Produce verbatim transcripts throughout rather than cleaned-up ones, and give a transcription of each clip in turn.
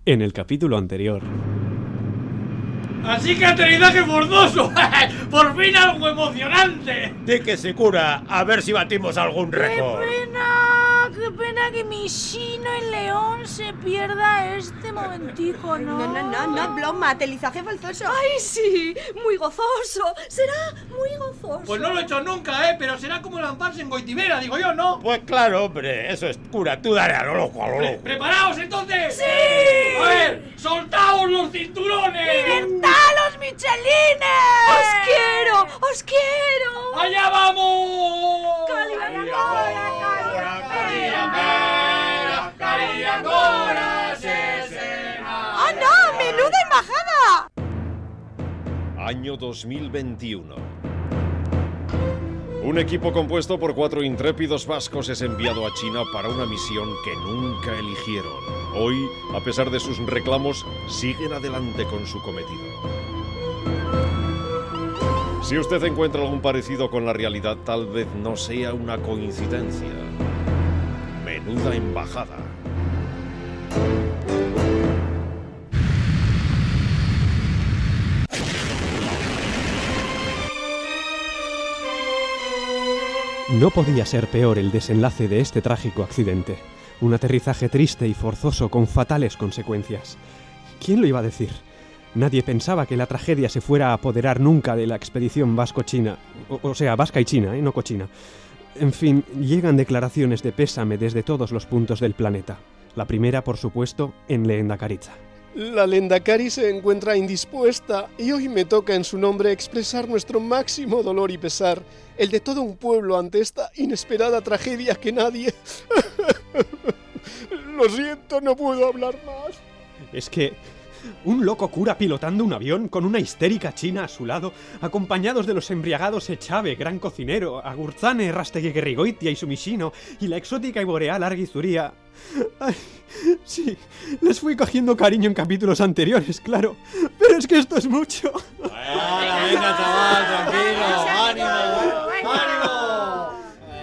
En el capítulo anterior. ¡Así que aterrizaje forzoso! ¡Por fin algo emocionante! De que se cura, a ver si batimos algún récord. ¡Qué pena! ¡Qué pena que mi Chino el León se pierda este momentico, ¿no? No, no, no, no, broma, aterrizaje forzoso. ¡Ay, sí! ¡Muy gozoso! ¡Será muy gozoso! Pues no lo he hecho nunca, ¿eh? Pero será como lanzarse en Goitivera, digo yo, ¿no? Pues claro, hombre, eso es cura. Tú dale a lo loco, a lo loco. ¿Preparaos, entonces? ¡Sí! A ver, ¡soltaos los cinturones! ¡Libertad a los michelines! ¡Os quiero! ¡Os quiero! ¡Allá vamos! ¡Caliangora, Caliangora, Caliangora, Sesena! ¡Ah, no! ¡Menuda embajada! Año dos mil veintiuno. Un equipo compuesto por cuatro intrépidos vascos es enviado a China para una misión que nunca eligieron. Hoy, a pesar de sus reclamos, siguen adelante con su cometido. Si usted encuentra algún parecido con la realidad, tal vez no sea una coincidencia. Menuda embajada. No podía ser peor el desenlace de este trágico accidente. Un aterrizaje triste y forzoso con fatales consecuencias. ¿Quién lo iba a decir? Nadie pensaba que la tragedia se fuera a apoderar nunca de la expedición vasco-china. O, o sea, vasca y china, ¿eh? No cochina. En fin, llegan declaraciones de pésame desde todos los puntos del planeta. La primera, por supuesto, en Lehendakaritza. La Lehendakari se encuentra indispuesta y hoy me toca en su nombre expresar nuestro máximo dolor y pesar, el de todo un pueblo ante esta inesperada tragedia que nadie... Lo siento, no puedo hablar más. Es que... un loco cura pilotando un avión con una histérica china a su lado, acompañados de los embriagados Echave, gran cocinero, Agurzane, Rasteguerrigoitia y Sumishino, y la exótica y boreal Arguizuría. Ay, sí, les fui cogiendo cariño en capítulos anteriores, claro, pero es que esto es mucho. Venga, venga, chaval, tranquilo, ánimo, ánimo.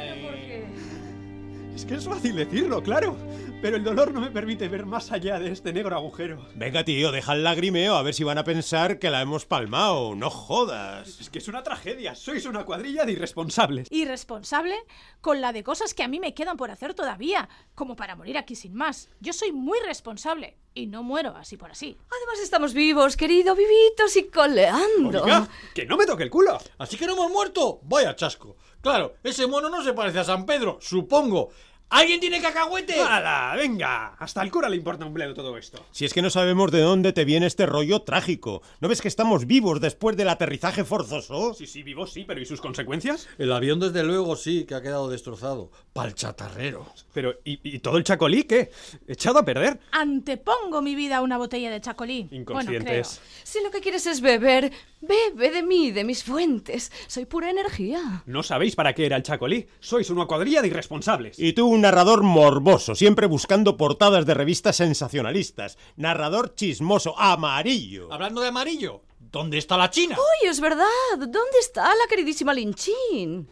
Es que es fácil decirlo, claro, pero el dolor no me permite ver más allá de este negro agujero. Venga, tío, deja el lagrimeo a ver si van a pensar que la hemos palmado. No jodas. Es que es una tragedia, sois una cuadrilla de irresponsables. ¿Irresponsable? Con la de cosas que a mí me quedan por hacer todavía, como para morir aquí sin más. Yo soy muy responsable y no muero así por así. Además estamos vivos, querido, vivitos y coleando. Oiga, ¡Que no me toque el culo! ¿así que no hemos muerto? Vaya chasco. Claro, ese mono no se parece a San Pedro, supongo. ¿Alguien tiene cacahuete? ¡Hala, venga! Hasta al cura le importa un bledo todo esto. Si es que no sabemos de dónde te viene este rollo trágico. ¿No ves que estamos vivos después del aterrizaje forzoso? Sí, sí, vivo sí, pero ¿y sus consecuencias? El avión desde luego sí que ha quedado destrozado. Pa'l chatarrero. Pero, ¿y, y todo el chacolí qué? ¿Echado a perder? Antepongo mi vida a una botella de chacolí. Inconscientes. Bueno, Si lo que quieres es beber, bebe de mí, de mis fuentes. Soy pura energía. No sabéis para qué era el chacolí. Sois una cuadrilla de irresponsables. Y tú un narrador morboso, siempre buscando portadas de revistas sensacionalistas. Narrador chismoso, amarillo. Hablando de amarillo, ¿dónde está la China? ¡Uy, es verdad! ¿Dónde está la queridísima Linchín?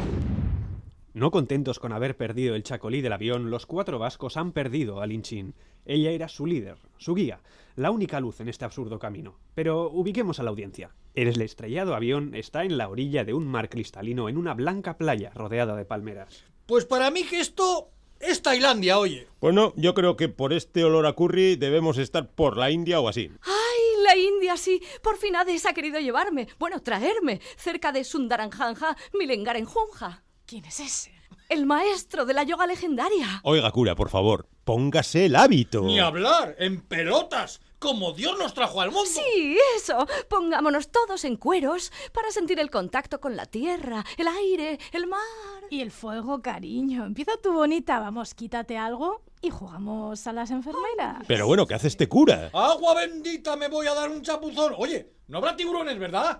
No contentos con haber perdido el chacolí del avión, los cuatro vascos han perdido a Linchín. Ella era su líder, su guía, la única luz en este absurdo camino. Pero ubiquemos a la audiencia. El estrellado avión está en la orilla de un mar cristalino en una blanca playa rodeada de palmeras. Pues para mí que esto es Tailandia, oye. Bueno, yo creo que por este olor a curry debemos estar por la India o así. ¡Ay, la India sí! Por fin Hades ha querido llevarme, bueno, traerme, cerca de Sundaranjanja, Milengarenjunja. ¿quién es ese? El maestro de la yoga legendaria. Oiga, cura, por favor, póngase el hábito. Ni hablar, en pelotas, como Dios nos trajo al mundo. Sí, eso. Pongámonos todos en cueros para sentir el contacto con la tierra, el aire, el mar. Y el fuego, cariño. Empieza tú bonita, vamos, quítate algo y jugamos a las enfermeras. Pero bueno, ¿qué hace este cura? ¡Agua bendita, me voy a dar un chapuzón! Oye, no habrá tiburones, ¿verdad?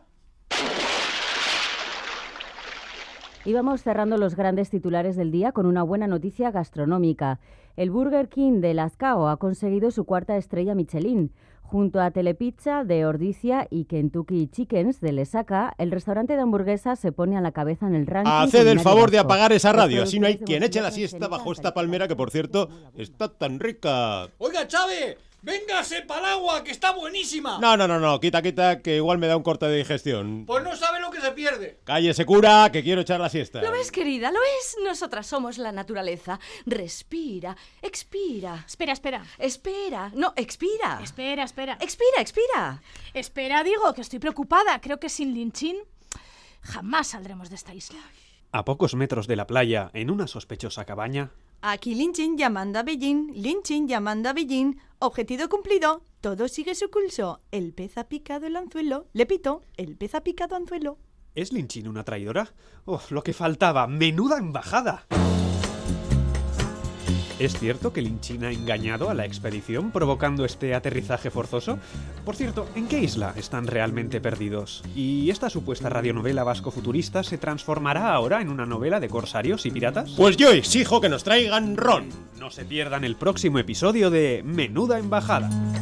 Íbamos cerrando los grandes titulares del día con una buena noticia gastronómica. El Burger King de Lazcao ha conseguido su cuarta estrella Michelin. Junto a Telepizza de Ordizia y Kentucky Chickens de Lesaca, el restaurante de hamburguesas se pone a la cabeza en el ranking. Haced el favor de vasco. apagar esa radio, Los así no hay productores quien de eche la bolsillo siesta transgénica bajo esta palmera que, por cierto, está tan rica. Oiga, Chave, ¡Véngase pa'l agua, que está buenísima! No, no, no, no, quita, quita, que igual me da un corte de digestión. Pues no sabe lo que se pierde. Cállese, cura, que quiero echar la siesta. ¿Lo ves, querida? ¿Lo es? Nosotras somos la naturaleza. Respira, expira. Espera, espera. Espera. No, expira. Espera, espera. Expira, expira. Espera, digo, que estoy preocupada. Creo que sin Linchín jamás saldremos de esta isla. A pocos metros de la playa, en una sospechosa cabaña... Aquí Linchín llamando a Beijing, Linchín llamando a Beijing. Objetivo cumplido, todo sigue su curso. El pez ha picado el anzuelo. Le pito, el pez ha picado anzuelo. ¿Es Linchín una traidora? ¡Oh, lo que faltaba! ¡Menuda embajada! ¿Es cierto que Linchín ha engañado a la expedición provocando este aterrizaje forzoso? Por cierto, ¿en qué isla están realmente perdidos? ¿Y esta supuesta radionovela vasco-futurista se transformará ahora en una novela de corsarios y piratas? Pues yo exijo que nos traigan ron. No se pierdan el próximo episodio de Menuda Embajada.